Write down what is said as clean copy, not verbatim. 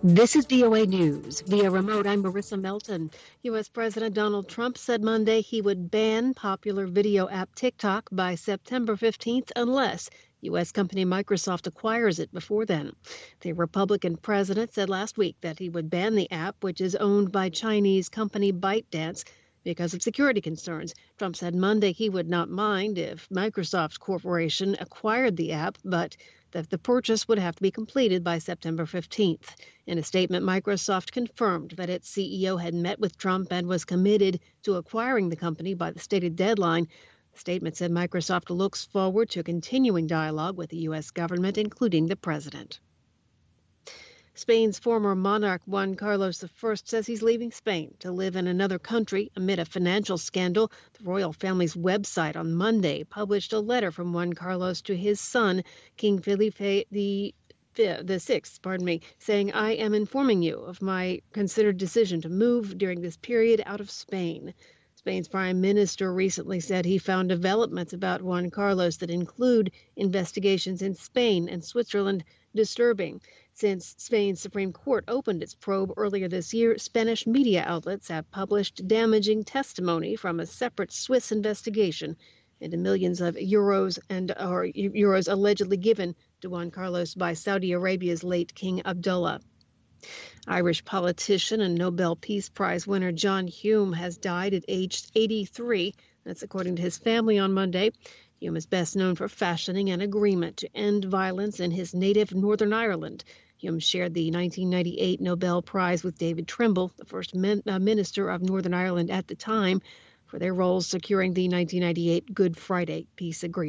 This is VOA News. Via remote, I'm Marissa Melton. U.S. President Donald Trump said Monday he would ban popular video app TikTok by September 15th unless U.S. company Microsoft acquires it before then. The Republican president said last week that he would ban the app, which is owned by Chinese company ByteDance, because of security concerns. Trump said Monday he would not mind if Microsoft Corporation acquired the app, but that the purchase would have to be completed by September 15th. In a statement, Microsoft confirmed that its CEO had met with Trump and was committed to acquiring the company by the stated deadline. The statement said Microsoft looks forward to continuing dialogue with the U.S. government, including the president. Spain's former monarch Juan Carlos I says he's leaving Spain to live in another country amid a financial scandal. The royal family's website on Monday published a letter from Juan Carlos to his son, King Felipe the sixth, saying, "I am informing you of my considered decision to move during this period out of Spain." Spain's prime minister recently said he found developments about Juan Carlos that include investigations in Spain and Switzerland disturbing. Since Spain's Supreme Court opened its probe earlier this year, Spanish media outlets have published damaging testimony from a separate Swiss investigation into millions of euros allegedly given to Juan Carlos by Saudi Arabia's late King Abdullah. Irish politician and Nobel Peace Prize winner John Hume has died at age 83. That's according to his family on Monday. Hume is best known for fashioning an agreement to end violence in his native Northern Ireland. Hume shared the 1998 Nobel Prize with David Trimble, the first minister of Northern Ireland at the time, for their roles securing the 1998 Good Friday peace agreement.